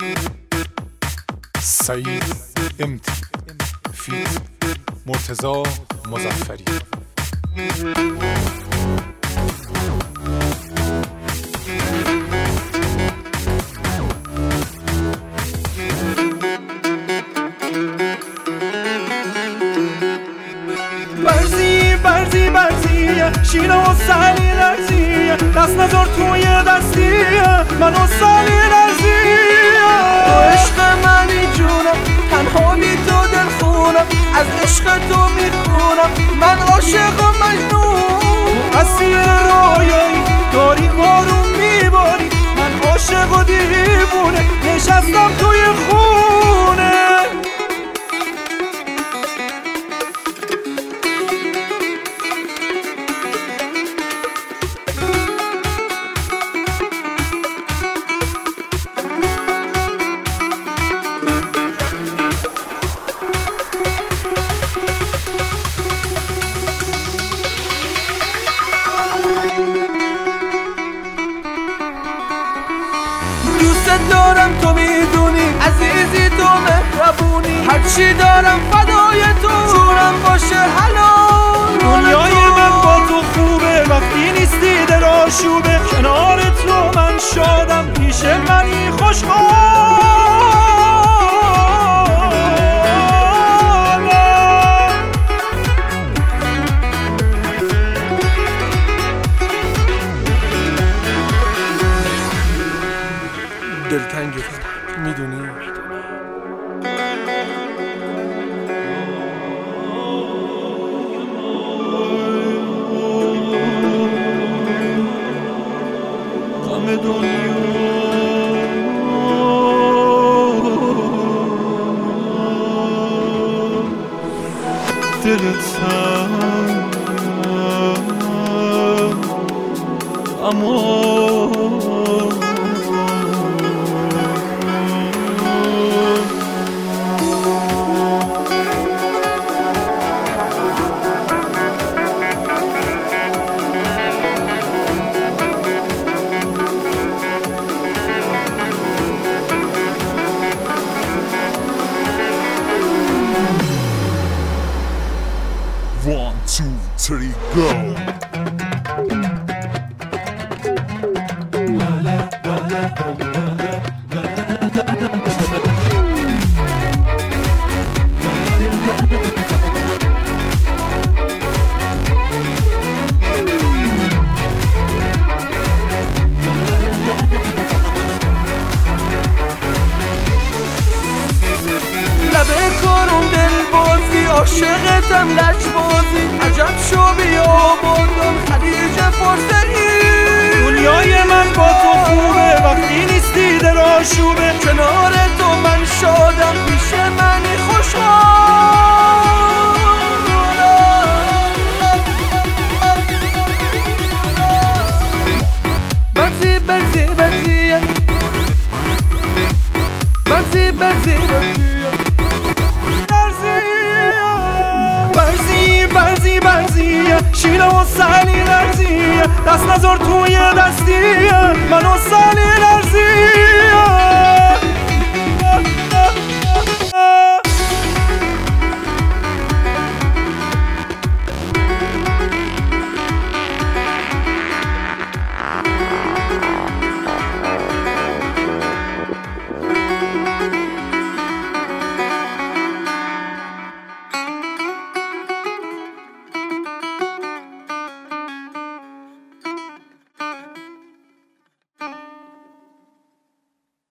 سعید امتی فیت مرتضی مظفری. برزی شیره و سالی لرزی، دست نذار توی دستی منو سالی لرزی. تو عشق منی جونم، تنها بی تو دل خونم، از عشق تو میخونم، من عاشق و مجنون. اسیر رویایی داری بارون میباری، من عاشق و دیوونه نشستم توی خونه. دوست دارم تو میدونی، عزیزی تو مهربونی، هرچی دارم فدای تو، جونم باشه حلال. دنیای من با تو خوبه، وقتی نیستی دل آشوبه، کنار تو من شادم، پیش منی خوشحالم. دلتنگ میدونی غم دنیا دلت تنگ، اما One, two, three, go. لبه کارون دل بازی، عاشقتم لج بازی، عجب شو بیا بردم خلیج فرسهی. دنیای من با تو خوبه، وقتی نیستی دل آشوبه، کنار تو من شادم، پیش منی خوشحال. برزی برزی برزی برزی برزی برزی شیره و سالی لرزی، دست نذار توی دستی منو سالی